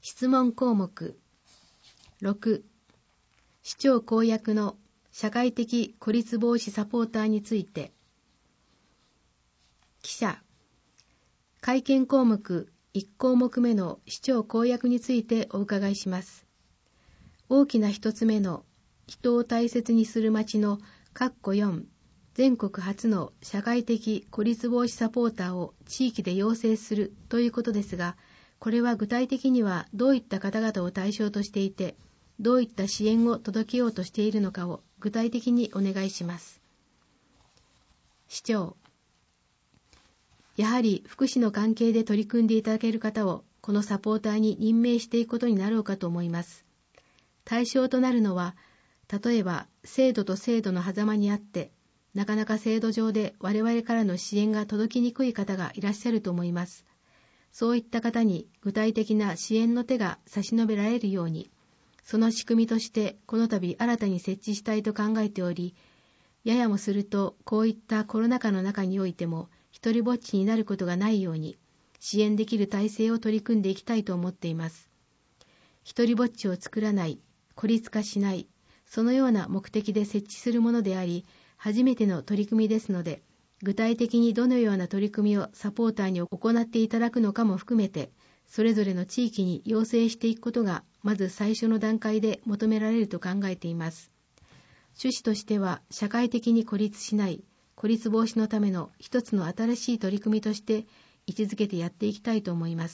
質問項目6、市長公約の社会的孤立防止サポーターについて。記者、会見項目1項目目の市長公約についてお伺いします。大きな一つ目の人を大切にする町の4全国初の社会的孤立防止サポーターを地域で養成するということですが、これは具体的にはどういった方々を対象としていて、どういった支援を届けようとしているのかを具体的にお願いします。市長、やはり福祉の関係で取り組んでいただける方をこのサポーターに任命していくことになろうかと思います。対象となるのは、例えば制度と制度の狭間にあって、なかなか制度上で我々からの支援が届きにくい方がいらっしゃると思います。そういった方に具体的な支援の手が差し伸べられるように、その仕組みとしてこの度新たに設置したいと考えており、ややもするとこういったコロナ禍の中においても一人ぼっちになることがないように支援できる体制を取り組んでいきたいと思っています。一人ぼっちを作らない、孤立化しない、そのような目的で設置するものであり、初めての取り組みですので、具体的にどのような取り組みをサポーターに行っていただくのかも含めて、それぞれの地域に要請していくことが、まず最初の段階で求められると考えています。趣旨としては、社会的に孤立しない、孤立防止のための一つの新しい取り組みとして位置づけてやっていきたいと思います。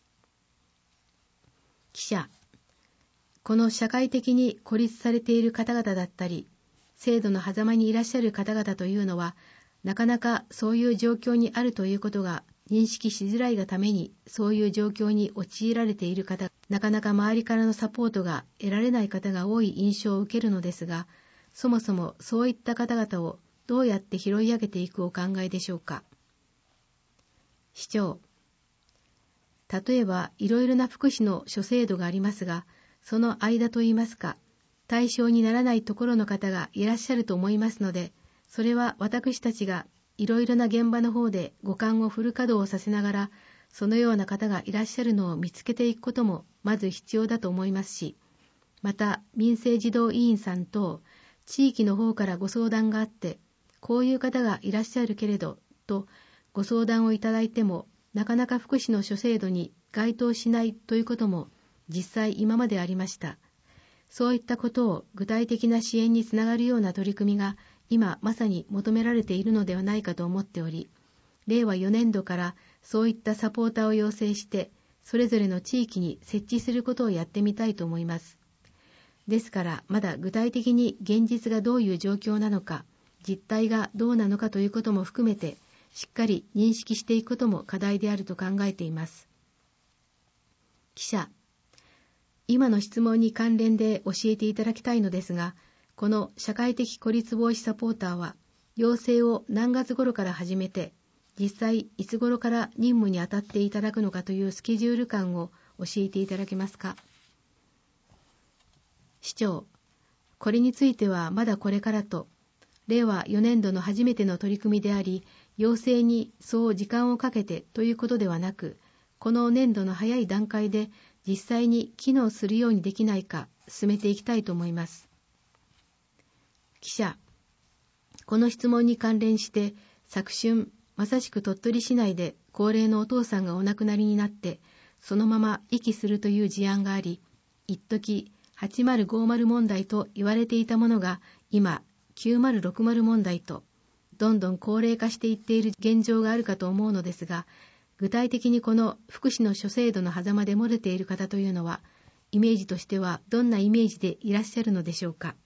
記者、この社会的に孤立されている方々だったり、制度の狭間にいらっしゃる方々というのは、なかなかそういう状況にあるということが認識しづらいがために、そういう状況に陥られている方、なかなか周りからのサポートが得られない方が多い印象を受けるのですが、そもそもそういった方々をどうやって拾い上げていくお考えでしょうか。市長、例えばいろいろな福祉の諸制度がありますが、その間といいますか、対象にならないところの方がいらっしゃると思いますので、それは私たちがいろいろな現場の方で五感をフル稼働させながら、そのような方がいらっしゃるのを見つけていくこともまず必要だと思いますし、また民生児童委員さんと地域の方からご相談があって、こういう方がいらっしゃるけれどとご相談をいただいても、なかなか福祉の諸制度に該当しないということも実際今までありました。そういったことを具体的な支援につながるような取り組みが今まさに求められているのではないかと思っており、令和4年度からそういったサポーターを養成して、それぞれの地域に設置することをやってみたいと思います。ですからまだ具体的に現実がどういう状況なのか、実態がどうなのかということも含めて、しっかり認識していくことも課題であると考えています。記者、今の質問に関連で教えていただきたいのですが、この社会的孤立防止サポーターは、養成を何月頃から始めて、実際いつ頃から任務に当たっていただくのかというスケジュール感を教えていただけますか。市長、これについてはまだこれからと、令和4年度の初めての取り組みであり、養成にそう時間をかけてということではなく、この年度の早い段階で実際に機能するようにできないか進めていきたいと思います。記者、この質問に関連して昨春まさしく鳥取市内で高齢のお父さんがお亡くなりになってそのまま遺棄するという事案があり、一時8050問題と言われていたものが今9060問題とどんどん高齢化していっている現状があるかと思うのですが、具体的にこの福祉の諸制度の狭間で漏れている方というのは、イメージとしてはどんなイメージでいらっしゃるのでしょうか。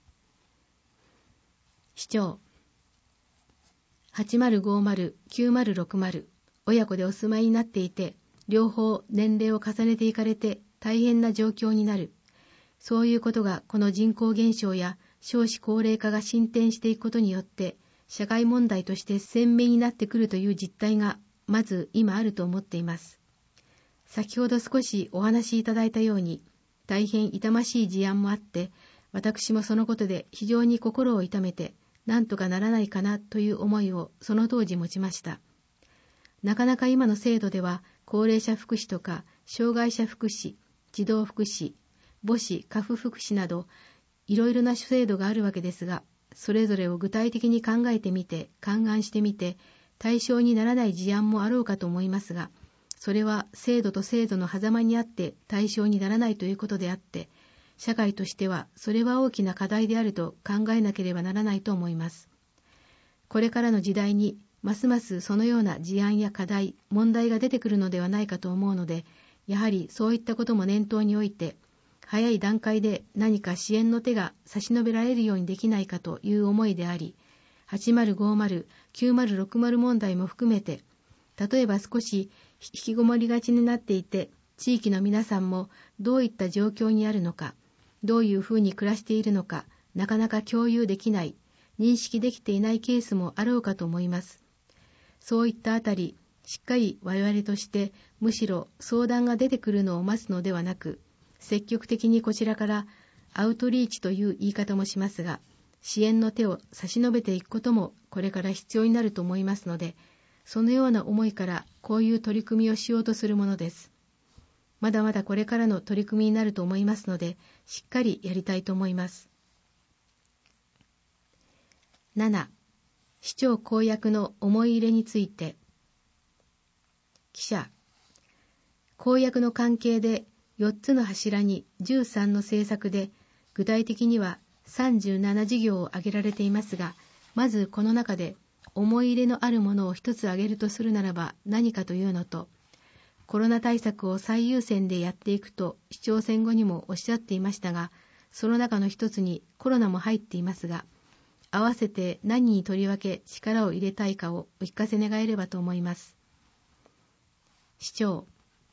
市長、8050、9060、親子でお住まいになっていて、両方年齢を重ねていかれて大変な状況になる。そういうことがこの人口減少や少子高齢化が進展していくことによって、社会問題として鮮明になってくるという実態がまず今あると思っています。先ほど少しお話しいただいたように、大変痛ましい事案もあって、私もそのことで非常に心を痛めて、なんとかならないかなという思いをその当時持ちました。なかなか今の制度では、高齢者福祉とか障害者福祉、 児童福祉、母子家父福祉など、いろいろな制度があるわけですが、それぞれを具体的に考えてみて、勘案してみて、対象にならない事案もあろうかと思いますが、それは制度と制度の狭間にあって対象にならないということであって、社会としてはそれは大きな課題であると考えなければならないと思います。これからの時代にますますそのような事案や課題、問題が出てくるのではないかと思うので、やはりそういったことも念頭において、早い段階で何か支援の手が差し伸べられるようにできないかという思いであり、8050、9060問題も含めて、例えば少し引きこもりがちになっていて、地域の皆さんもどういった状況にあるのか、どういうふうに暮らしているのか、なかなか共有できない、認識できていないケースもあろうかと思います。そういったあたり、しっかり我々としてむしろ相談が出てくるのを待つのではなく、積極的にこちらからアウトリーチという言い方もしますが、支援の手を差し伸べていくこともこれから必要になると思いますので、そのような思いからこういう取り組みをしようとするものです。まだまだこれからの取り組みになると思いますので、しっかりやりたいと思います。7. 市長公約の思い入れについて。記者、公約の関係で4つの柱に13の政策で、具体的には37事業を挙げられていますが、まずこの中で思い入れのあるものを一つ挙げるとするならば何かというのと、コロナ対策を最優先でやっていくと市長選後にもおっしゃっていましたが、その中の一つにコロナも入っていますが、合わせて何にとりわけ力を入れたいかをお聞かせ願えればと思います。市長、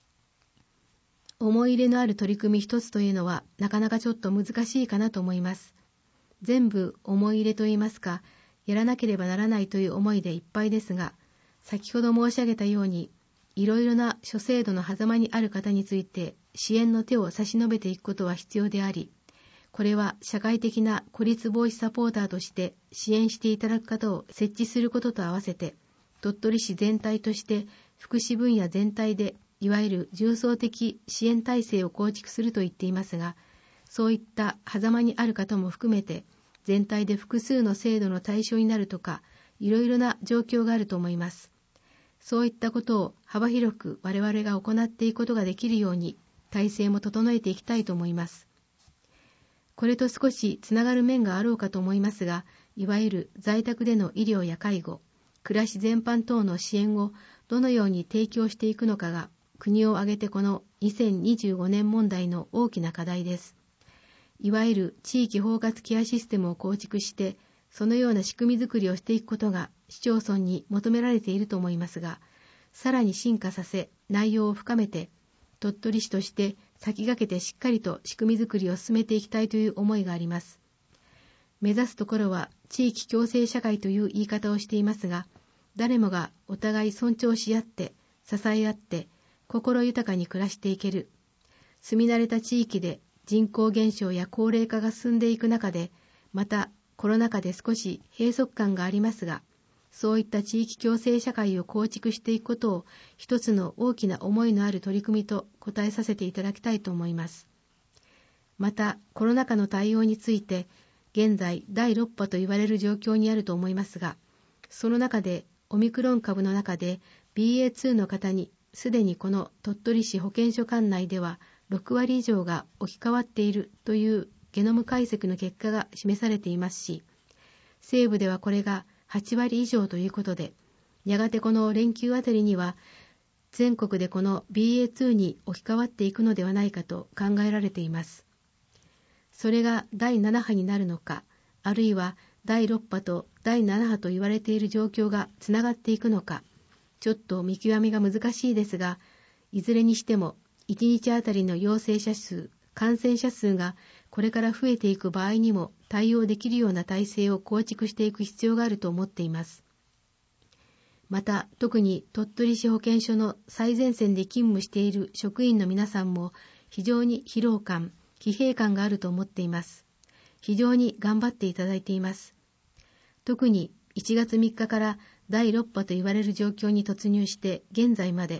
思い入れのある取り組み一つというのはなかなかちょっと難しいかなと思います。全部思い入れといいますか、やらなければならないという思いでいっぱいですが、先ほど申し上げたように、いろいろな諸制度の狭間にある方について支援の手を差し伸べていくことは必要であり、これは社会的な孤立防止サポーターとして支援していただく方を設置することと合わせて、鳥取市全体として福祉分野全体でいわゆる重層的支援体制を構築すると言っていますが、そういった狭間にある方も含めて、全体で複数の制度の対象になるとか、いろいろな状況があると思います。そういったことを幅広く我々が行っていくことができるように、体制も整えていきたいと思います。これと少しつながる面があろうかと思いますが、いわゆる在宅での医療や介護、暮らし全般等の支援をどのように提供していくのかが、国を挙げてこの2025年問題の大きな課題です。いわゆる地域包括ケアシステムを構築して、そのような仕組みづくりをしていくことが市町村に求められていると思いますが、さらに進化させ、内容を深めて、鳥取市として先駆けてしっかりと仕組みづくりを進めていきたいという思いがあります。目指すところは地域共生社会という言い方をしていますが、誰もがお互い尊重し合って、支え合って、心豊かに暮らしていける。住み慣れた地域で人口減少や高齢化が進んでいく中で、またコロナ禍で少し閉塞感がありますが、そういった地域共生社会を構築していくことを一つの大きな思いのある取り組みと答えさせていただきたいと思います。また、コロナ禍の対応について、現在第6波と言われる状況にあると思いますが、その中でオミクロン株の中で BA.2 の方にすでにこの鳥取市保健所管内では6割以上が置き換わっているというゲノム解析の結果が示されていますし、西部ではこれが8割以上ということで、やがてこの連休あたりには全国でこの BA.2 に置き換わっていくのではないかと考えられています。それが第7波になるのか、あるいは第6波と第7波と言われている状況がつながっていくのか、ちょっと見極めが難しいですが、いずれにしても1日あたりの陽性者数、感染者数がこれから増えていく場合にも対応できるような体制を構築していく必要があると思っています。また、特に鳥取市保健所の最前線で勤務している職員の皆さんも非常に疲労感、疲弊感があると思っています。非常に頑張っていただいています。特に1月3日から第6波と言われる状況に突入して現在まで、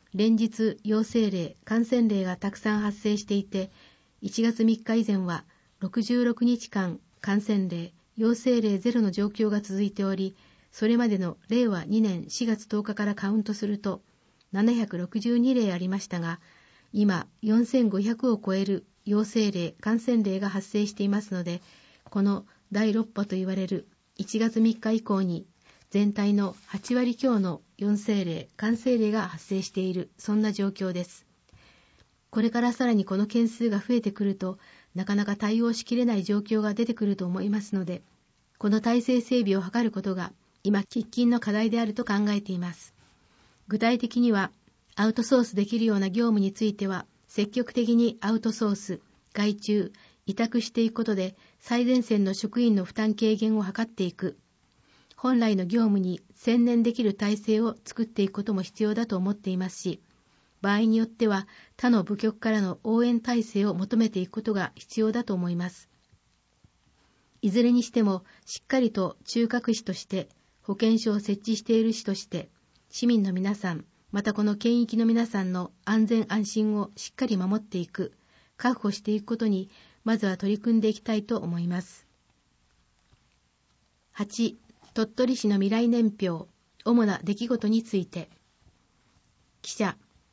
連日陽性例、感染例がたくさん発生していて、1月3日以前は66日間感染例、陽性例ゼロの状況が続いており、それまでの令和2年4月10日からカウントすると762例ありましたが、今4500を超える陽性例、感染例が発生していますので、この第6波と言われる1月3日以降に全体の8割強の陽性例、感染例が発生している、そんな状況です。これからさらにこの件数が増えてくると、なかなか対応しきれない状況が出てくると思いますので、この体制整備を図ることが今喫緊の課題であると考えています。具体的には、アウトソースできるような業務については、積極的にアウトソース、外注、委託していくことで、最前線の職員の負担軽減を図っていく。本来の業務に専念できる体制を作っていくことも必要だと思っていますし、場合によっては他の部局からの応援体制を求めていくことが必要だと思います。いずれにしてもしっかりと中核市として保健所を設置している市として市民の皆さん、またこの県域の皆さんの安全安心をしっかり守っていく、確保していくことにまずは取り組んでいきたいと思います。8. 鳥取市の未来年表、主な出来事について。記者、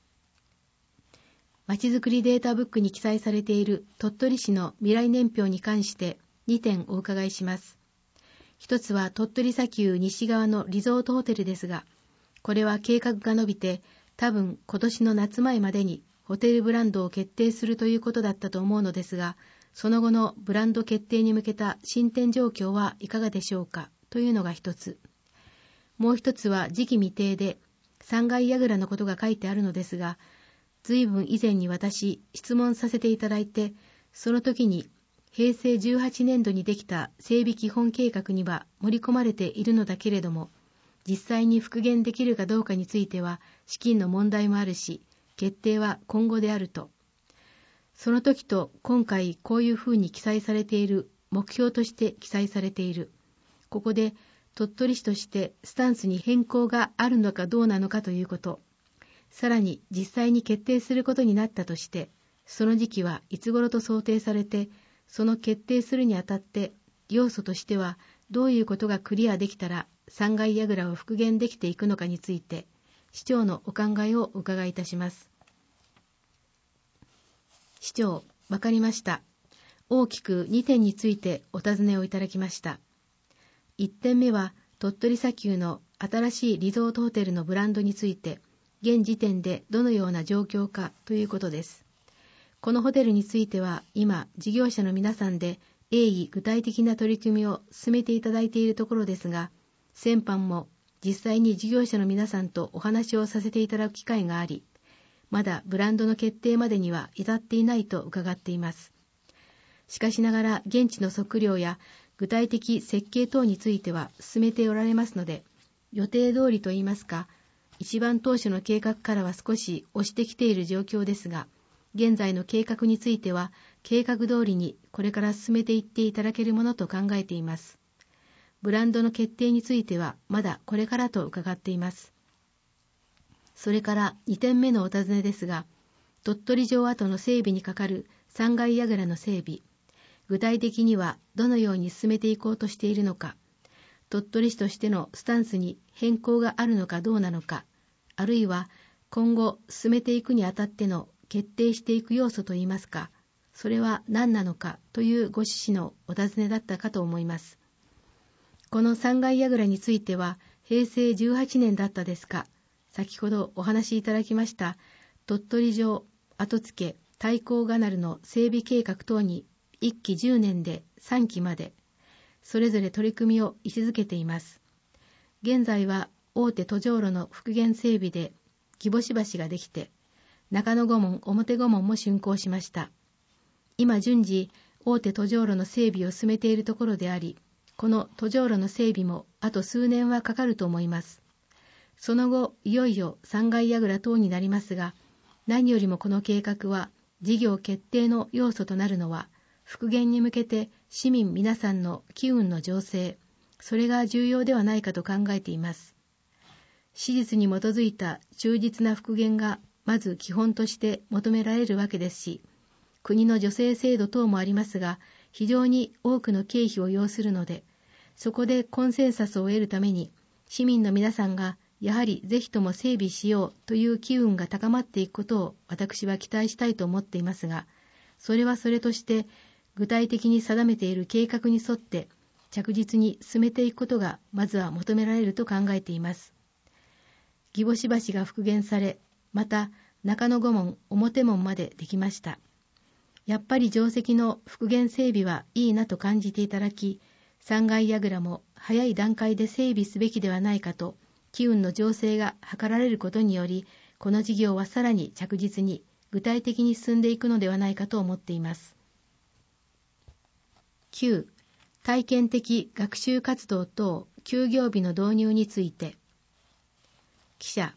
まちづくりデータブックに記載されている鳥取市の未来年表に関して2点お伺いします。一つは鳥取砂丘西側のリゾートホテルですが、これは計画が伸びて多分今年の夏前までにホテルブランドを決定するということだったと思うのですが、その後のブランド決定に向けた進展状況はいかがでしょうかというのが一つ。もう一つは時期未定で3階櫓のことが書いてあるのですが、随分以前に私質問させていただいて、その時に平成18年度にできた整備基本計画には盛り込まれているのだけれども、実際に復元できるかどうかについては資金の問題もあるし、決定は今後であると。その時と今回こういうふうに記載されている、目標として記載されている。ここで鳥取市としてスタンスに変更があるのかどうなのかということ。さらに実際に決定することになったとして、その時期はいつ頃と想定されて、その決定するにあたって要素としてはどういうことがクリアできたら3階櫓を復元できていくのかについて、市長のお考えをお伺いいたします。市長、わかりました。大きく2点についてお尋ねをいただきました。1点目は鳥取砂丘の新しいリゾートホテルのブランドについて、現時点でどのような状況かということです。このホテルについては今事業者の皆さんで鋭意具体的な取り組みを進めていただいているところですが、先般も実際に事業者の皆さんとお話をさせていただく機会があり、まだブランドの決定までには至っていないと伺っています。しかしながら現地の測量や具体的設計等については進めておられますので、予定通りといいますか、一番当初の計画からは少し押してきている状況ですが、現在の計画については計画通りにこれから進めていっていただけるものと考えています。ブランドの決定についてはまだこれからと伺っています。それから2点目のお尋ねですが、鳥取城跡の整備にかかる3階櫓の整備、具体的にはどのように進めていこうとしているのか、鳥取市としてのスタンスに変更があるのかどうなのか、あるいは今後進めていくにあたっての決定していく要素といいますか、それは何なのかというご趣旨のお尋ねだったかと思います。この3階櫓については平成18年だったですか、先ほどお話しいただきました鳥取城跡付太閤カナルの整備計画等に1期10年で3期までそれぞれ取り組みを位置づけています。現在は大手途上路の復元整備で木星橋ができて、中野御門表御門も竣工しました。今順次大手途上路の整備を進めているところであり、この途上路の整備もあと数年はかかると思います。その後いよいよ3階櫓等になりますが、何よりもこの計画は事業決定の要素となるのは復元に向けて市民皆さんの機運の醸成、それが重要ではないかと考えています。 史実に基づいた忠実な復元がまず基本として求められるわけですし、国の助成制度等もありますが、非常に多くの経費を要するので、そこでコンセンサスを得るために、市民の皆さんがやはりぜひとも整備しようという機運が高まっていくことを私は期待したいと思っていますが、それはそれとして具体的に定めている計画に沿って着実に進めていくことがまずは求められると考えています。義母橋が復元され、また中野御門、表門までできました。やっぱり定石の復元整備はいいなと感じていただき、3階櫓も早い段階で整備すべきではないかと、機運の醸成が図られることにより、この事業はさらに着実に具体的に進んでいくのではないかと思っています。9. 体験的学習活動等休業日の導入について。記者。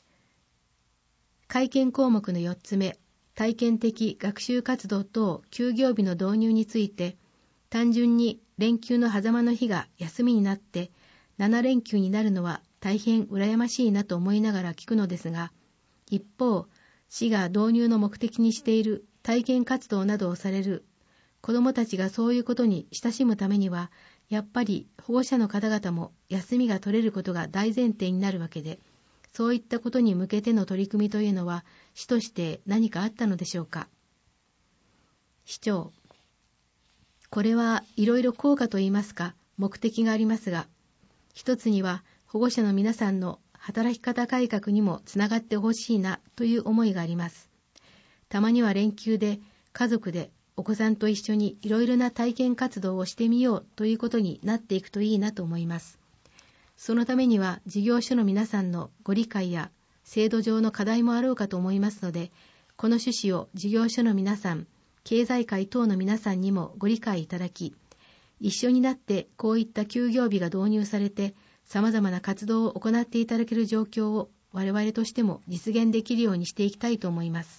改憲項目の4つ目、体験的学習活動等休業日の導入について、単純に連休の狭間の日が休みになって7連休になるのは大変羨ましいなと思いながら聞くのですが、一方、市が導入の目的にしている体験活動などをされる子どもたちがそういうことに親しむためには、やっぱり保護者の方々も休みが取れることが大前提になるわけで、そういったことに向けての取り組みというのは、市として何かあったのでしょうか。市長。これはいろいろ効果といいますか、目的がありますが、一つには保護者の皆さんの働き方改革にもつながってほしいなという思いがあります。たまには連休で家族でお子さんと一緒にいろいろな体験活動をしてみようということになっていくといいなと思います。そのためには事業所の皆さんのご理解や制度上の課題もあろうかと思いますので、この趣旨を事業所の皆さん、経済界等の皆さんにもご理解いただき、一緒になってこういった休業日が導入されて、様々な活動を行っていただける状況を我々としても実現できるようにしていきたいと思います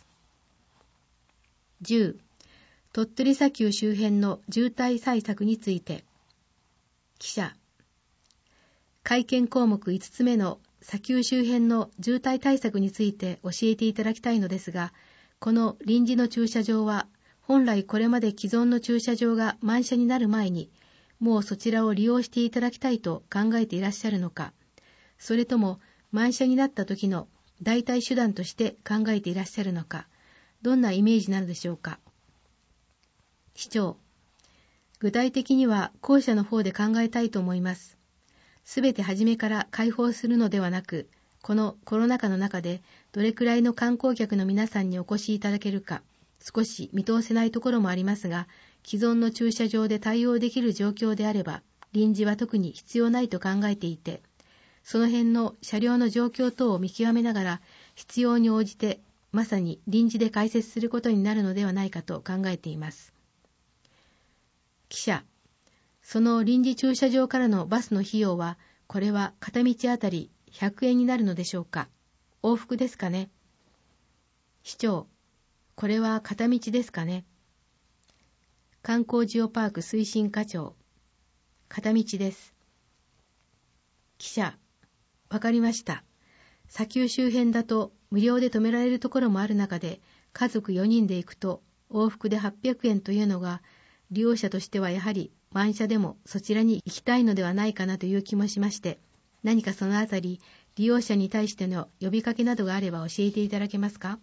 。10. 鳥取砂丘周辺の渋滞対策について。記者。改憲項目5つ目の砂丘周辺の渋滞対策について教えていただきたいのですが、この臨時の駐車場は、本来これまで既存の駐車場が満車になる前に、もうそちらを利用していただきたいと考えていらっしゃるのか、それとも満車になった時の代替手段として考えていらっしゃるのか、どんなイメージなのでしょうか。市長。具体的には後者の方で考えたいと思います。すべて初めから開放するのではなく、このコロナ禍の中でどれくらいの観光客の皆さんにお越しいただけるか、少し見通せないところもありますが、既存の駐車場で対応できる状況であれば、臨時は特に必要ないと考えていて、その辺の車両の状況等を見極めながら、必要に応じて、まさに臨時で開設することになるのではないかと考えています。記者。その臨時駐車場からのバスの費用は、これは片道あたり100円になるのでしょうか。往復ですかね。市長。これは片道ですかね。観光ジオパーク推進課長。片道です。記者。わかりました。砂丘周辺だと無料で止められるところもある中で、家族4人で行くと往復で800円というのが、利用者としてはやはり満車でもそちらに行きたいのではないかなという気もしまして、何かそのあたり利用者に対しての呼びかけなどがあれば教えていただけますか。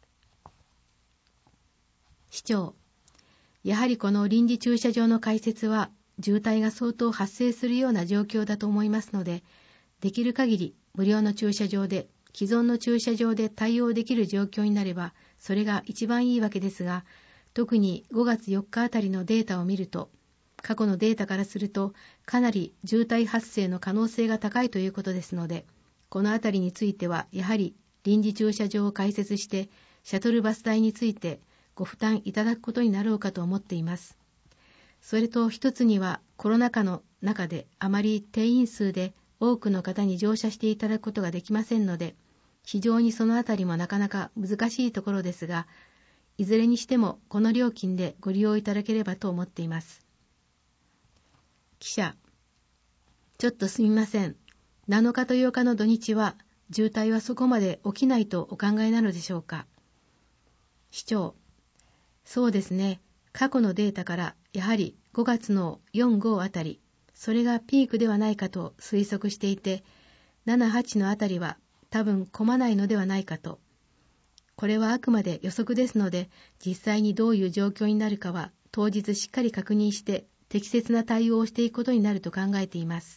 市長。やはりこの臨時駐車場の開設は渋滞が相当発生するような状況だと思いますので、できる限り無料の駐車場で既存の駐車場で対応できる状況になればそれが一番いいわけですが、特に5月4日あたりのデータを見ると、過去のデータからするとかなり渋滞発生の可能性が高いということですので、このあたりについてはやはり臨時駐車場を開設してシャトルバス代についてご負担いただくことになろうかと思っています。それと一つにはコロナ禍の中であまり定員数で多くの方に乗車していただくことができませんので、非常にそのあたりもなかなか難しいところですが、いずれにしてもこの料金でご利用いただければと思っています。記者。ちょっとすみません。 7日と8日の土日は渋滞はそこまで起きないとお考えなのでしょうか。市長、そうですね。過去のデータからやはり5月の4、5あたり、それがピークではないかと推測していて、7、8のあたりは多分混まないのではないかと。これはあくまで予測ですので、実際にどういう状況になるかは当日しっかり確認して適切な対応をしていくことになると考えています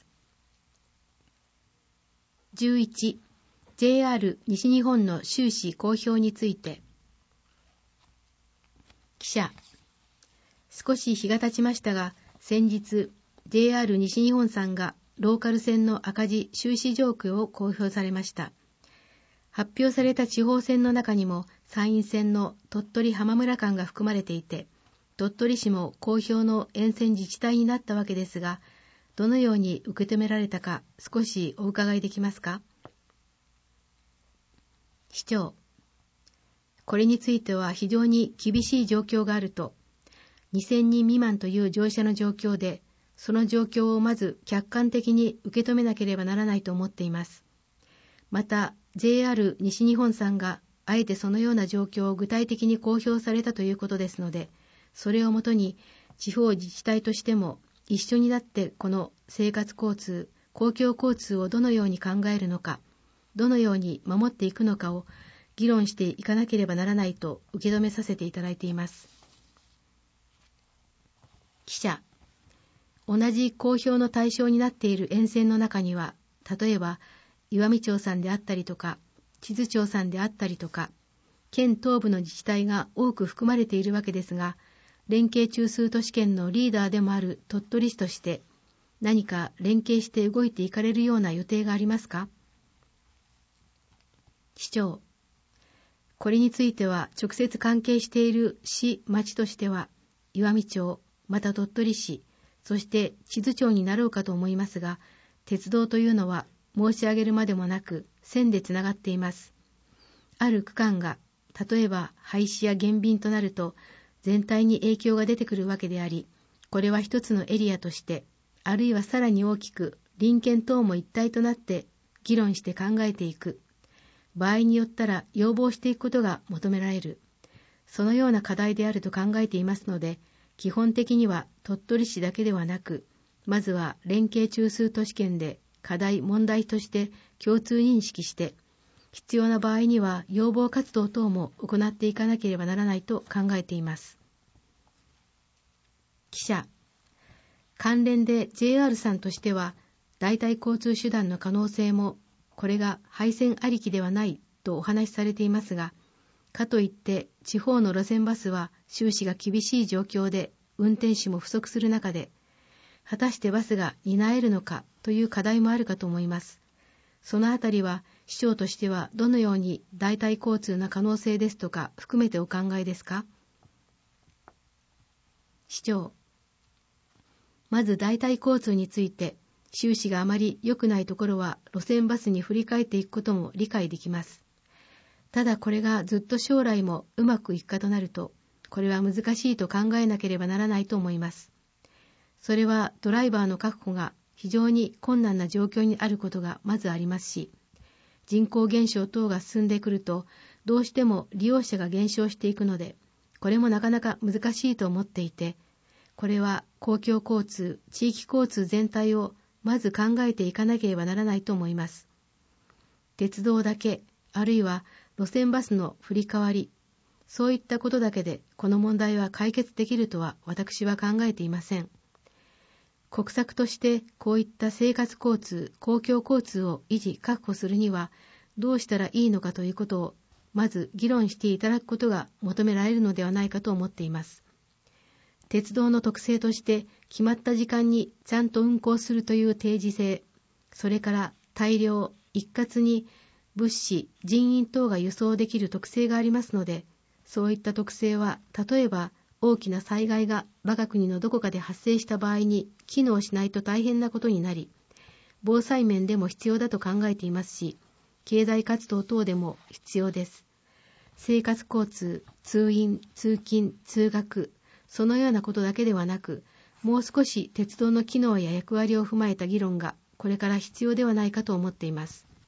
。11、JR 西日本の収支公表について。記者、少し日が経ちましたが、先日 JR 西日本さんがローカル線の赤字収支状況を公表されました。発表された地方線の中にも山陰線の鳥取浜村間が含まれていて、鳥取市も公表の沿線自治体になったわけですが、どのように受け止められたか少しお伺いできますか。市長、これについては非常に厳しい状況があると、2000人未満という乗車の状況で、その状況をまず客観的に受け止めなければならないと思っています。また、JR 西日本さんがあえてそのような状況を具体的に公表されたということですので、それをもとに地方自治体としても一緒になってこの生活交通、公共交通をどのように考えるのか、どのように守っていくのかを議論していかなければならないと受け止めさせていただいています。記者、同じ公表の対象になっている沿線の中には、例えば岩見町さんであったりとか、智頭町さんであったりとか、県東部の自治体が多く含まれているわけですが、連携中枢都市圏のリーダーでもある鳥取市として、何か連携して動いていかれるような予定がありますか。市長、これについては直接関係している市、町としては、岩見町、また鳥取市、そして智頭町になろうかと思いますが、鉄道というのは申し上げるまでもなく線でつながっています。ある区間が例えば廃止や減便となると全体に影響が出てくるわけであり、これは一つのエリアとして、あるいはさらに大きく隣県等も一体となって議論して考えていく。場合によったら要望していくことが求められる。そのような課題であると考えていますので、基本的には鳥取市だけではなく、まずは連携中枢都市圏で課題問題として共通認識して、必要な場合には要望活動等も行っていかなければならないと考えています。記者、関連で JR さんとしては代替交通手段の可能性も、これが廃線ありきではないとお話しされていますが、かといって地方の路線バスは収支が厳しい状況で運転手も不足する中で、果たしてバスが担えるのかという課題もあるかと思います。そのあたりは市長としてはどのように代替交通の可能性ですとか含めてお考えですか。市長、まず代替交通について、収支があまり良くないところは路線バスに振り替えていくことも理解できます。ただこれがずっと将来もうまくいくかとなると、これは難しいと考えなければならないと思います。それはドライバーの確保が非常に困難な状況にあることがまずありますし、人口減少等が進んでくると、どうしても利用者が減少していくので、これもなかなか難しいと思っていて、これは公共交通、地域交通全体をまず考えていかなければならないと思います。鉄道だけ、あるいは路線バスの振り替わり、そういったことだけでこの問題は解決できるとは私は考えていません。国策としてこういった生活交通、公共交通を維持・確保するにはどうしたらいいのかということをまず議論していただくことが求められるのではないかと思っています。鉄道の特性として決まった時間にちゃんと運行するという定時性、それから大量、一括に物資、人員等が輸送できる特性がありますので、そういった特性は例えば大きな災害が我が国のどこかで発生した場合に機能しないと大変なことになり、防災面でも必要だと考えていますし、経済活動等でも必要です。生活交通、通院、通勤、通学、そのようなことだけではなく、もう少し鉄道の機能や役割を踏まえた議論がこれから必要ではないかと思っています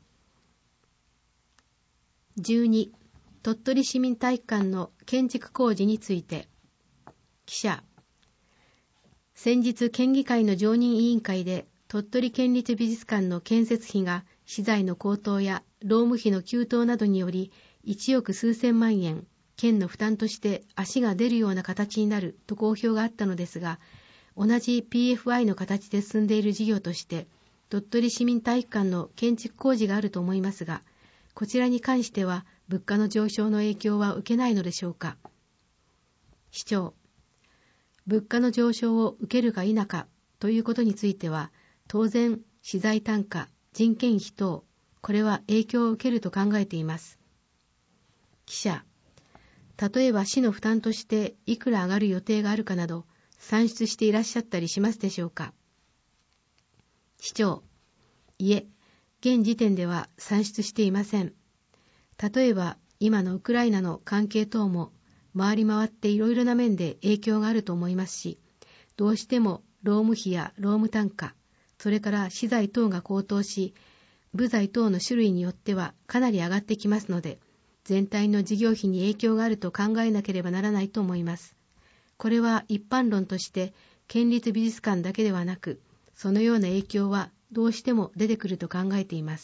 。12、鳥取市民体育館の建築工事について。記者、先日県議会の常任委員会で鳥取県立美術館の建設費が資材の高騰や労務費の急騰などにより1億数千万円、県の負担として足が出るような形になると公表があったのですが、同じ PFI の形で進んでいる事業として鳥取市民体育館の建築工事があると思いますが、こちらに関しては物価の上昇の影響は受けないのでしょうか。市長、物価の上昇を受けるか否かということについては、当然資材単価、人件費等、これは影響を受けると考えています。記者、例えば市の負担としていくら上がる予定があるかなど算出していらっしゃったりしますでしょうか。市長、いえ、現時点では算出していません。例えば今のウクライナの関係等も回り回っていろいろな面で影響があると思いますし、どうしても労務費や労務単価、それから資材等が高騰し、部材等の種類によってはかなり上がってきますので、全体の事業費に影響があると考えなければならないと思います。これは一般論として県立美術館だけではなく、そのような影響はどうしても出てくると考えています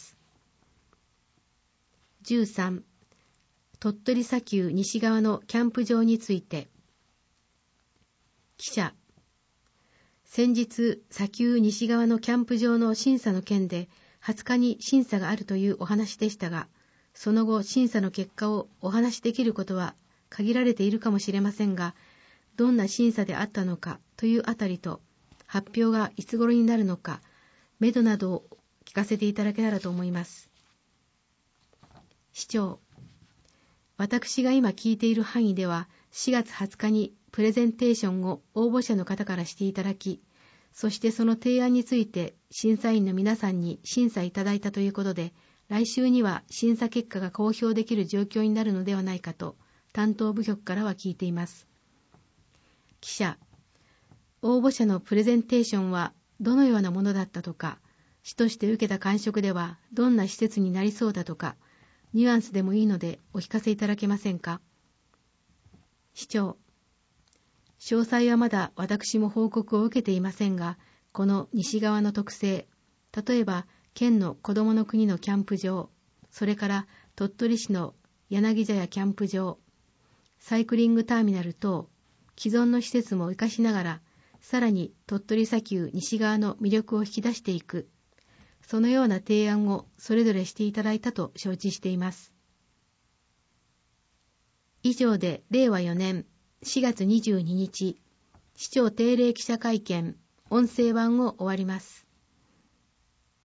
。13、鳥取砂丘西側のキャンプ場について。記者、先日砂丘西側のキャンプ場の審査の件で20日に審査があるというお話でしたが、その後審査の結果をお話しできることは限られているかもしれませんが、どんな審査であったのかというあたりと、発表がいつ頃になるのか、めどなどを聞かせていただけたらと思います。市長、私が今聞いている範囲では、4月20日にプレゼンテーションを応募者の方からしていただき、そしてその提案について審査員の皆さんに審査いただいたということで、来週には審査結果が公表できる状況になるのではないかと、担当部局からは聞いています。記者、応募者のプレゼンテーションはどのようなものだったとか、市として受けた感触ではどんな施設になりそうだとか、ニュアンスでもいいのでお聞かせいただけませんか。市長、詳細はまだ私も報告を受けていませんが、この西側の特性、例えば県の子どもの国のキャンプ場、それから鳥取市の柳茶屋キャンプ場、サイクリングターミナル等、既存の施設も生かしながら、さらに鳥取砂丘西側の魅力を引き出していく、そのような提案をそれぞれしていただいたと承知しています。以上で令和4年4月22日、市長定例記者会見、音声版を終わります。